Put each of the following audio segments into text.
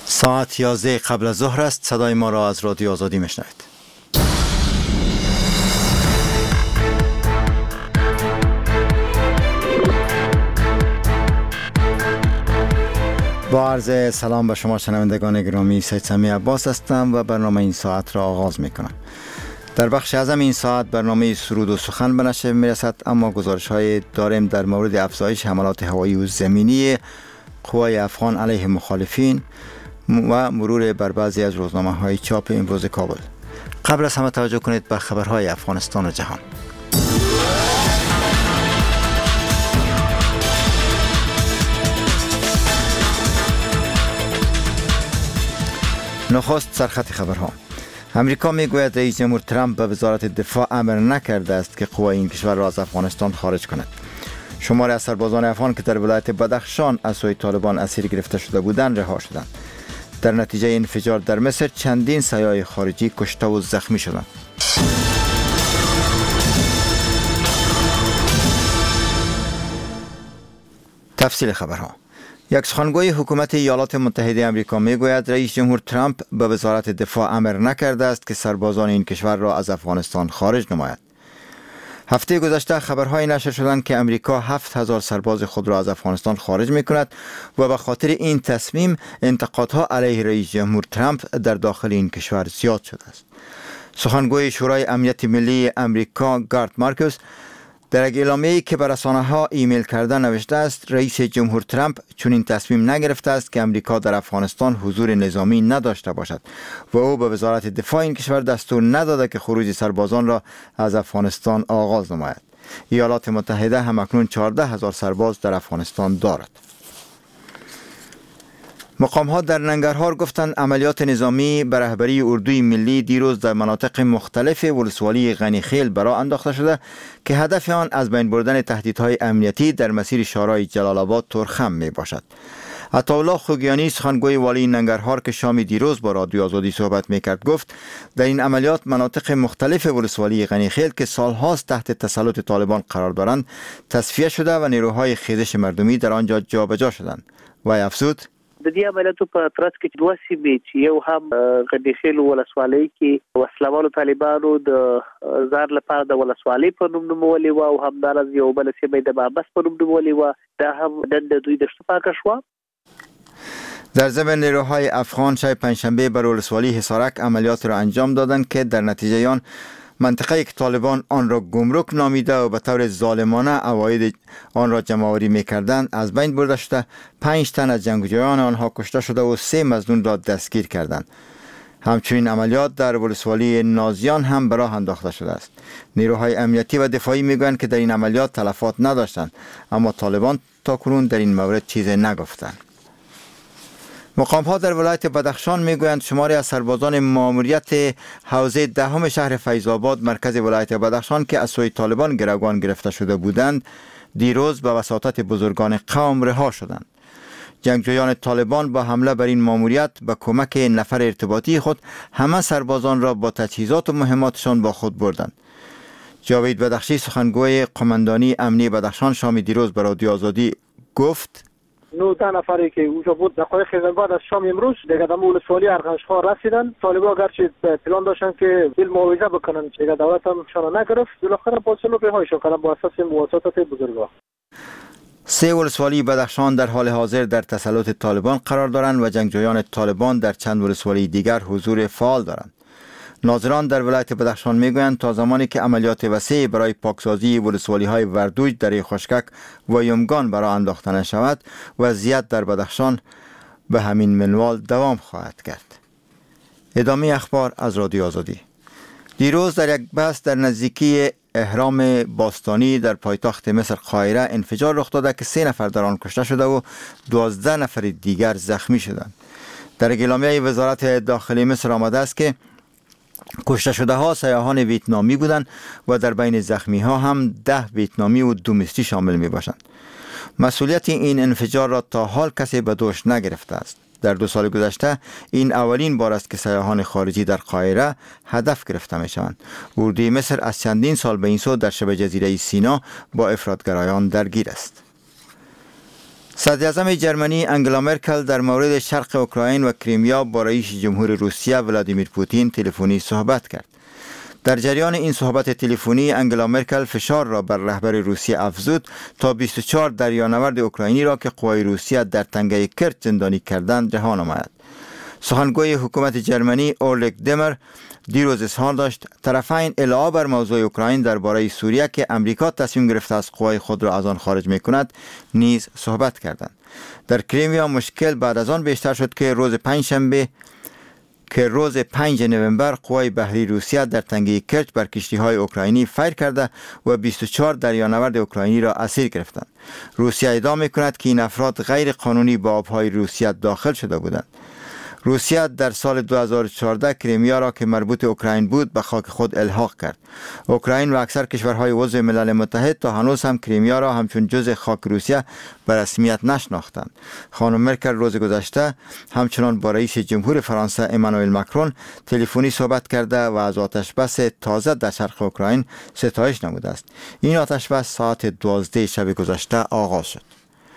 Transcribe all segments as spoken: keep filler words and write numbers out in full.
ساعت یازده قبل از ظهر است. صدای ما را از رادیو آزادی میشنوید. با عرض سلام به شما شنوندگان گرامی، سید سمی عباس هستم و برنامه این ساعت را آغاز میکنم. در بخش اعظم این ساعت برنامه سرود و سخن به نشر میرسد، اما گزارش های داریم در مورد افزایش حملات هوایی و زمینی قوای افغان علیه مخالفین و مرور بر بعضی از روزنامه های چاپ امروز کابل. قبل از همه توجه کنید به خبرهای افغانستان و جهان. نخست سرخط خبرها. امریکا میگوید رئیس جمهور ترامپ به وزارت دفاع امر نکرده است که قوای این کشور را از افغانستان خارج کند. شماری از سربازان افغان که در ولایت بدخشان از سوی طالبان اسیر گرفته شده بودند رها شدند. در نتیجه انفجار در مصر چندین سیاح خارجی کشته و زخمی شدند. تفصیل خبرها. یک سخنگوی حکومت ایالات متحده آمریکا میگوید رئیس جمهور ترامپ به وزارت دفاع امر نکرده است که سربازان این کشور را از افغانستان خارج نماید. هفته گذشته خبرهای نشر شدند که امریکا هفت هزار سرباز خود را از افغانستان خارج می کند و به خاطر این تصمیم انتقادها علیه رئیس جمهور ترامپ در داخل این کشور زیاد شده است. سخنگوی شورای امنیت ملی امریکا گارت مارکوس در یک اعلامیه‌ای که به رسانه‌ها ایمیل کرده نوشته است رئیس جمهور ترامپ چون این تصمیم نگرفته است که امریکا در افغانستان حضور نظامی نداشته باشد و او به وزارت دفاع این کشور دستور نداده که خروج سربازان را از افغانستان آغاز نماید. ایالات متحده هم اکنون چهارده هزار سرباز در افغانستان دارد. مقام‌ها در ننگرهار گفتند عملیات نظامی به رهبری اردوی ملی دیروز در مناطق مختلف ولسوالی غنیخیل برآ انداخته شده که هدف آن از بین بردن تهدیدهای امنیتی در مسیر شارع جلال آباد ترخم می باشد. عطاالله خوگیانی سخنگوی والی ننگرهار که شام دیروز با رادیو آزادی صحبت میکرد گفت در این عملیات مناطق مختلف ولسوالی غنیخیل که سالهاست تحت تسلط طالبان قرار دارند تصفیه شده و نیروهای خیزش مردمی در آنجا جابجا شدند. و افزود د دې عملیاتو په ترڅ کې دوه سیمې چې یو هم غنیخیل ولسوالۍ کې وسلوالو طالبانو د زار لپاره د ولسوالۍ په نوم نومولې و او همدارس یو بل سیمه د بابس په نوم نومولې و دا هم نن د دوی د شپاکه شو. در ضمن نیروهای افغان شب پنجشنبه بر ولسوالی حصارک عملیات را انجام دادند که در نتیجه آن منطقه‌ای که طالبان آن را گمرک نامیده و به طور ظالمانه عواید آن را جمع‌آوری می‌کردند از بین برده شده، پنج تن از جنگجویان آنها کشته شده و سه مظنون را دستگیر کردند. همچنین عملیات در ولسوالی نازیان هم به راه انداخته شده است. نیروهای امنیتی و دفاعی میگویند که در این عملیات تلفات نداشتند، اما طالبان تاکنون در این مورد چیزی نگفتند. مقام‌ها در ولایت بدخشان میگویند شماری از سربازان ماموریت حوزه دهم شهر فیض‌آباد مرکز ولایت بدخشان که از سوی طالبان گروگان گرفته شده بودند دیروز به وساطت بزرگان قوم رها شدند. جنگجویان طالبان با حمله بر این ماموریت به کمک نفر ارتباطی خود همه سربازان را با تجهیزات و مهماتشان با خود بردند. جاوید بدخشی سخنگوی قماندانی امنی بدخشان شام دیروز به رادیو آزادی گفت نوزده نفری که اونجا بود دقایق بعد از شام امروز دیگه در ولسوالی ارغنشخوار رسیدن. طالبان گرچه پلان داشتن که دل معاوضه بکنن دیگه دولت هم شان نگرفت، بالاخره با سلو رهایشون کردن با اساس مواسطات بزرگا. سه ولسوالی بدخشان در حال حاضر در تسلط طالبان قرار دارند و جنگجویان طالبان در چند ولسوالی دیگر حضور فعال دارند. ناظران در ولایت بدخشان میگویند تا زمانی که عملیات وسیع برای پاکسازی ولسوالی های وردوج، دره خشکک و یمگان برای انداخته نشود وضعیت در بدخشان به همین منوال دوام خواهد کرد. ادامه اخبار از رادیو آزادی. دیروز در یک بس در نزدیکی اهرام باستانی در پایتخت مصر قاهره انفجار رخ داده که سه نفر در آن کشته شده و دوازده نفر دیگر زخمی شدند. در اعلامیه وزارت داخلی مصر آمده است که کشته شده ها سیاحان ویتنامی بودند و در بین زخمی ها هم ده ویتنامی و دو مصری شامل می باشند. مسئولیت این انفجار را تا حال کسی به دوش نگرفته است. در دو سال گذشته این اولین بار است که سیاحان خارجی در قاهره هدف گرفته می شوند. اردوی مصر از چندین سال به این سو در شبه جزیره سینا با افراطگرایان درگیر است. صدراعظم جرمنی انگلا مرکل در مورد شرق اوکراین و کریمیا با رئیس جمهور روسیه ولادیمیر پوتین تلفنی صحبت کرد. در جریان این صحبت تلفنی انگلا مرکل فشار را بر رهبر روسیه افزود تا بیست و چهار دریانورد اوکراینی را که قوای روسیه در تنگه کرچ زندانی کردند رها نماید. سخنگوی حکومت جرمنی اورلک دمر دیروز اظهار داشت طرفین علاوه بر موضوع اوکراین درباره سوریه که امریکا تصمیم گرفته است قوای خود را از آن خارج می‌کند نیز صحبت کردند. در کریمیا مشکل بعد از آن بیشتر شد که روز پنجشنبه که روز پنج نوامبر قوای بحری روسیه در تنگه کرچ بر کشتی‌های اوکراینی فیر کرده و بیست و چهار دریانورد اوکراینی را اسیر گرفتند. روسیه ادعا می‌کند که این افراد غیر قانونی به آب‌های روسیه داخل شده بودند. روسیه در سال دو هزار و چهارده کریمیا را که مربوط اوکراین بود به خاک خود الحاق کرد. اوکراین و اکثر کشورهای عضو ملل متحد تا هنوز هم کریمیا را همچون جزء خاک روسیه به رسمیت نشناختند. خانم مرکل روز گذشته همچنان با رئیس جمهور فرانسه امانوئل ماکرون تلفنی صحبت کرده و از آتشبس تازه در شرق اوکراین ستایش نموده است. این آتشبس ساعت دوازده شب گذشته آغاز شد.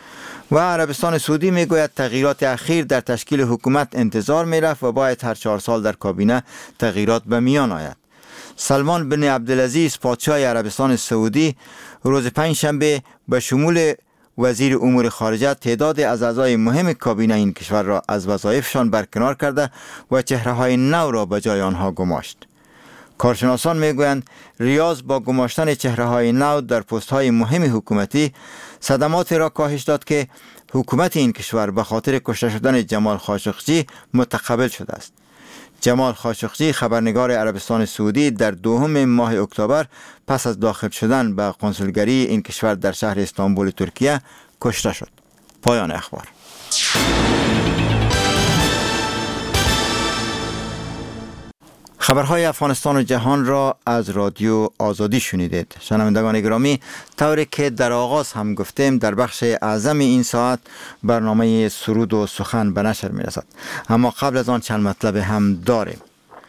و عربستان سعودی میگوید تغییرات اخیر در تشکیل حکومت انتظار میرفت و باید هر چهار سال در کابینه تغییرات به میان آید. سلمان بن عبدالعزیز پادشاه عربستان سعودی روز پنجشنبه به شمول وزیر امور خارجه تعداد از اعضای مهم کابینه این کشور را از وظایفشان برکنار کرده و چهره‌های نو را به جای آنها گماشت. کارشناسان میگویند ریاض با گماشتن چهره‌های نو در پست‌های مهم حکومتی صدمات را کاهش داد که حکومت این کشور به خاطر کشته شدن جمال خاشقجی متقبل شده است. جمال خاشقجی خبرنگار عربستان سعودی در دوم ماه اکتبر پس از داخل شدن به قنسولگری این کشور در شهر استانبول ترکیه کشته شد. پایان اخبار. خبرهای افغانستان و جهان را از رادیو آزادی شنیدید. شنوندگان گرامی، طوری که در آغاز هم گفتیم در بخش اعظم این ساعت برنامه سرود و سخن به نشر می رسد. اما قبل از آن چند مطلب هم داریم.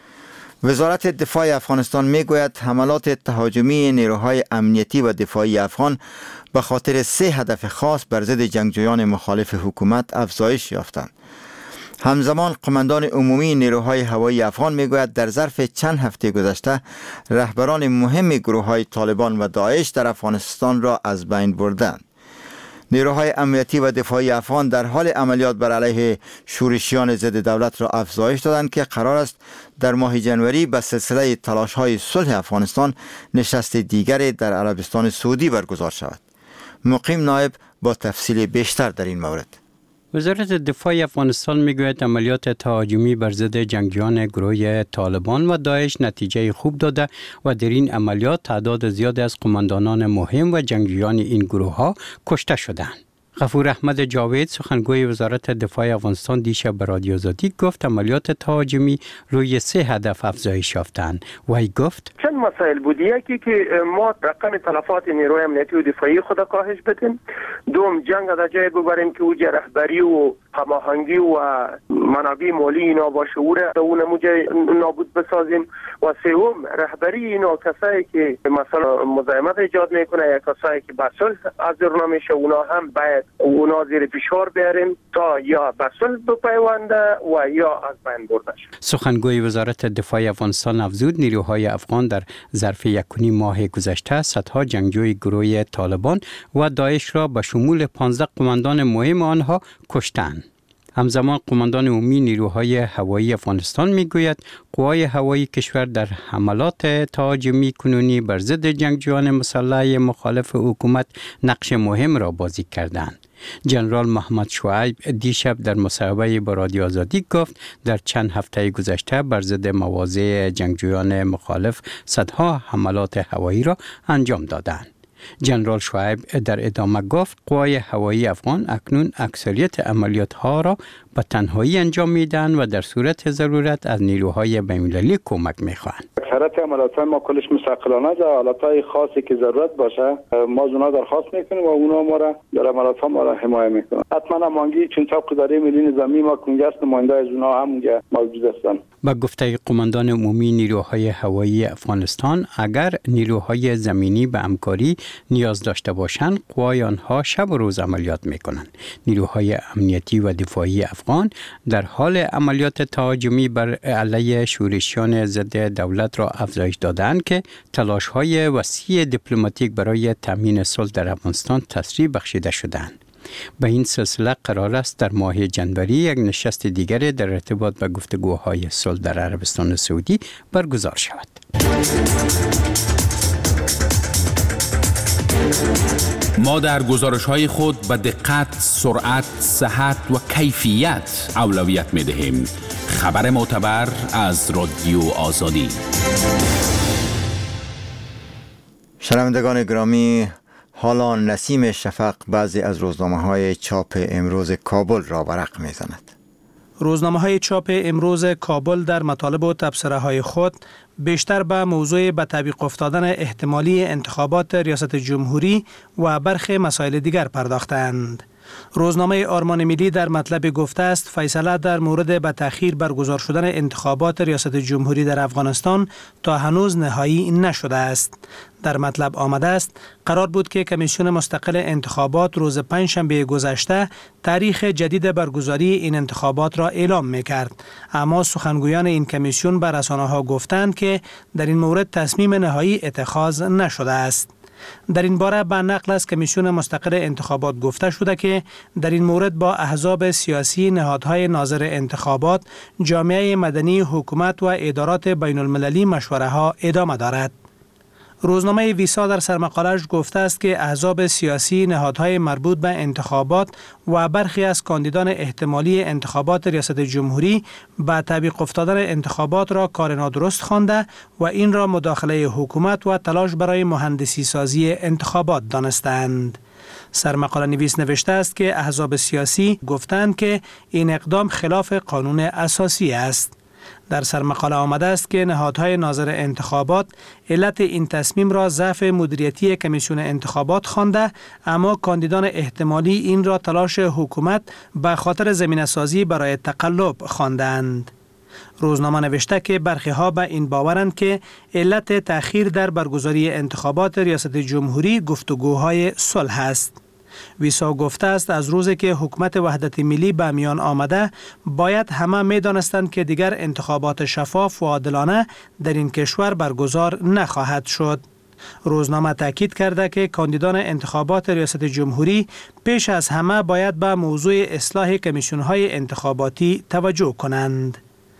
وزارت دفاع افغانستان می گوید حملات تهاجمی نیروهای امنیتی و دفاعی افغان به خاطر سه هدف خاص بر ضد جنگجویان مخالف حکومت افزایش یافتند. همزمان قماندان عمومی نیروهای هوایی افغان میگوید در ظرف چند هفته گذشته رهبران مهم گروه‌های طالبان و داعش در افغانستان را از بین بردند. نیروهای امنیتی و دفاعی افغان در حال عملیات بر علیه شورشیان ضد دولت را افزایش دادند که قرار است در ماه جنوری به سلسله تلاش‌های صلح افغانستان نشست دیگری در عربستان سعودی برگزار شود. مقیم نایب با تفصیل بیشتر در این مورد. وزارت دفاع افغانستان میگوید عملیات تهاجمی بر ضد جنگجویان گروه طالبان و داعش نتیجه خوب داده و در این عملیات تعداد زیادی از قماندانان مهم و جنگجویان این گروه ها کشته شدند. غفور احمد جاوید سخنگوی وزارت دفاع افغانستان دیشب به رادیو آزادی گفت عملیات تهاجمی روی سه هدف افزایش یافتند. وی گفت چند مسائل بود. یکی که ما رقم تلفات نیروی امنیتی و دفاعی خود کاهش بدیم. دوم جنگ در جای ببریم که اوج رهبری و هماهنگی و منابع مالی اینا با شعور اون موجه نابود بسازیم. و سوم رهبری اینا کسایی که مثلا مزاحمت ایجاد میکنه یا کسایی که به صلح حاضر نمیشه اونا هم باید اونا زیر فشار بیاریم تا یا به صلح بپیونده و یا از بین برده شد. سخنگوی وزارت دفاع افغانستان افزود نیروهای افغان در ظرف یک و نیم ماه گذشته صدها جنگجوی گروه طالبان و داعش را به شمول پانزده قماندان مهم آنها کشتند. همزمان قماندان عمومی نیروهای هوایی افغانستان میگوید قوای هوایی کشور در حملات تهاجمی کنونی بر ضد جنگجویان مسلح مخالف حکومت نقش مهم را بازی کردند. جنرال محمد شعیب دیشب در مصاحبه با رادیو آزادی گفت در چند هفته گذشته بر ضد مواضع جنگجویان مخالف صدها حملات هوایی را انجام دادند. جنرال شعیب در ادامه گفت قوای هوایی افغان اکنون اکثریت عملیات ها را به تنهایی انجام میدن و در صورت ضرورت از نیروهای بین‌المللی کمک میخواهند. خیرات عملیات ما کلش مستقلانه است. حالتهای خاصی که ضرورت باشه ما از اونا درخواست میکنیم و اونا ما را در عملیات ها ما را حمایت میکنن. حتما مانگی چون طبق اداره ملی نظامی ما کنگرس نماینده از اونا هم موجود هستند. با گفته قماندان عمومی نیروهای هوایی افغانستان، اگر نیروهای زمینی به همکاری نیاز داشته باشند، قوای آنها شب و روز عملیات میکنند. نیروهای امنیتی و دفاعی افغان در حال عملیات تهاجمی بر علیه شورشیان ضد دولت را افزایش دادند که تلاش‌های وسیع دیپلماتیک برای تامین صلح در افغانستان تسریع بخشیده شدند. به این سلسله قرار است در ماه جنوری یک نشست دیگر در ارتباط به گفتگوهای صلح در عربستان سعودی برگزار شود. ما در گزارش‌های خود به دقت، سرعت، صحت و کیفیت اولویت می‌دهیم. خبر معتبر از رادیو آزادی. شنوندگان گرامی، حالا نسیم شفق بعضی از روزنامه‌های چاپ امروز کابل را ورق می‌زند. روزنامه‌های چاپ امروز کابل در مطالب و تبصره‌های خود بیشتر به موضوع به تعویق افتادن احتمالی انتخابات ریاست جمهوری و برخی مسائل دیگر پرداختند. روزنامه آرمان ملی در مطلب گفته است فیصله در مورد به تأخیر برگزار شدن انتخابات ریاست جمهوری در افغانستان تا هنوز نهایی نشده است. در مطلب آمده است قرار بود که کمیسیون مستقل انتخابات روز پنجشنبه گذشته تاریخ جدید برگزاری این انتخابات را اعلام می‌کرد، اما سخنگویان این کمیسیون به رسانه‌ها گفتند که در این مورد تصمیم نهایی اتخاذ نشده است. در این باره به نقل از کمیسیون مستقل انتخابات گفته شده که در این مورد با احزاب سیاسی، نهادهای ناظر انتخابات، جامعه مدنی، حکومت و ادارات بین المللی مشوره ها ادامه دارد. روزنامه ویسا در سرمقاله‌اش گفته است که احزاب سیاسی، نهادهای مربوط به انتخابات و برخی از کاندیدان احتمالی انتخابات ریاست جمهوری به تعویق افتادن انتخابات را کار نادرست خوانده و این را مداخله حکومت و تلاش برای مهندسی سازی انتخابات دانستند. سرمقاله نویس نوشته است که احزاب سیاسی گفتند که این اقدام خلاف قانون اساسی است. در سرمقاله آمده است که نهادهای ناظر انتخابات علت این تصمیم را ضعف مدیریتی کمیسیون انتخابات خوانده، اما کاندیدان احتمالی این را تلاش حکومت به خاطر زمینه‌سازی برای تقلب خواندند. روزنامه نوشته که برخی ها به این باورند که علت تأخیر در برگزاری انتخابات ریاست جمهوری گفتگوهای صلح است. ویسا گفته است از روزی که حکومت وحدت ملی به میان آمده باید همه می دانستند که دیگر انتخابات شفاف و عادلانه در این کشور برگزار نخواهد شد. روزنامه تاکید کرده که کاندیدان انتخابات ریاست جمهوری پیش از همه باید به موضوع اصلاح کمیسیون‌های انتخاباتی توجه کنند.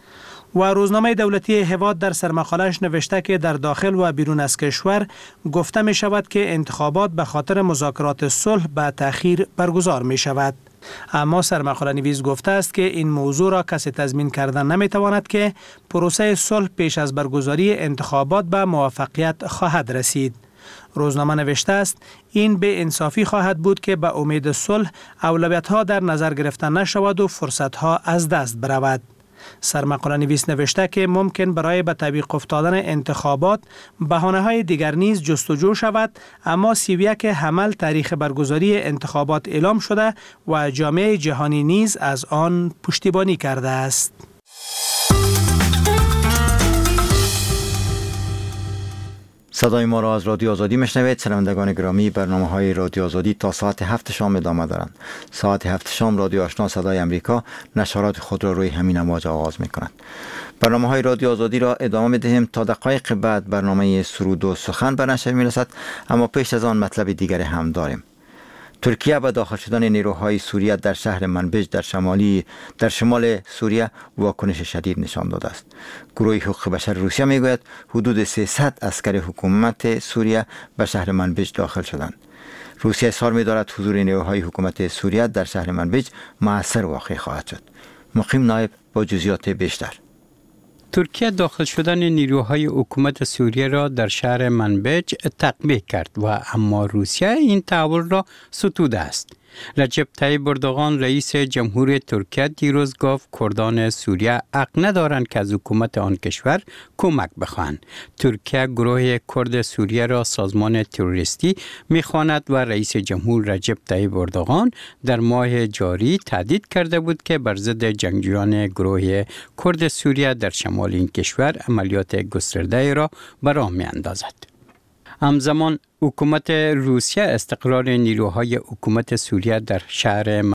و روزنامه دولتی هواد در سرمقاله‌اش نوشته که در داخل و بیرون از کشور گفته می شود که انتخابات به خاطر مذاکرات صلح به تأخیر برگزار می شود. اما سرمقاله نویس گفته است که این موضوع را کسی تضمین کردن نمی تواند که پروسه صلح پیش از برگزاری انتخابات به موفقیت خواهد رسید. روزنامه نوشته است این به انصافی خواهد بود که به امید صلح اولویت‌ها در نظر گرفته نشود و فرصت‌ها از دست برود. سرمقاله نویس نوشته که ممکن برای به تعویق افتادن انتخابات بهانه‌های دیگر نیز جستجو شود، اما سی و یک حمل تاریخ برگزاری انتخابات اعلام شده و جامعه جهانی نیز از آن پشتیبانی کرده است. صدای ما را از رادیو آزادی میشنوید. شنوندگان گرامی، برنامه‌های رادیو آزادی تا ساعت هفت شام ادامه دارند. ساعت هفت شام رادیو آشنا صدای امریکا نشرات خود را روی همین امواج آغاز می‌کند. برنامه‌های رادیو آزادی را ادامه می‌دهیم تا دقایق بعد برنامه سرود و سخن به نشر می‌رسد، اما پیش از آن مطلب دیگری هم داریم. ترکیه به داخل شدن نیروهای سوریه در شهر منبج در شمالی در شمال سوریه واکنش شدید نشان داده است. گروه حقوق بشر روسیه میگوید حدود سیصد عسکر حکومت سوریه به شهر منبج داخل شدند. روسیه اصرار می‌دارد حضور نیروهای حکومت سوریه در شهر منبج مؤثر واقع خواهد شد. مقیم نایب با جزئیات بیشتر. ترکیه داخل شدن نیروهای حکومت سوریه را در شهر منبج تقبیح کرد و اما روسیه این تحول را ستوده است. رجب طیب اردوغان رئیس جمهور ترکیه دیروز گفت کردان سوریه حق ندارند که از حکومت آن کشور کمک بخواهند. ترکیه گروه کرد سوریه را سازمان تروریستی می‌خواند و رئیس جمهور رجب طیب اردوغان در ماه جاری تهدید کرده بود که بر ضد جنگجویان گروه کرد سوریه در شمال این کشور عملیات گسترده را به راه می‌اندازد. همزمان حکومت روسیه استقرار نیروهای حکومت سوریه در شهر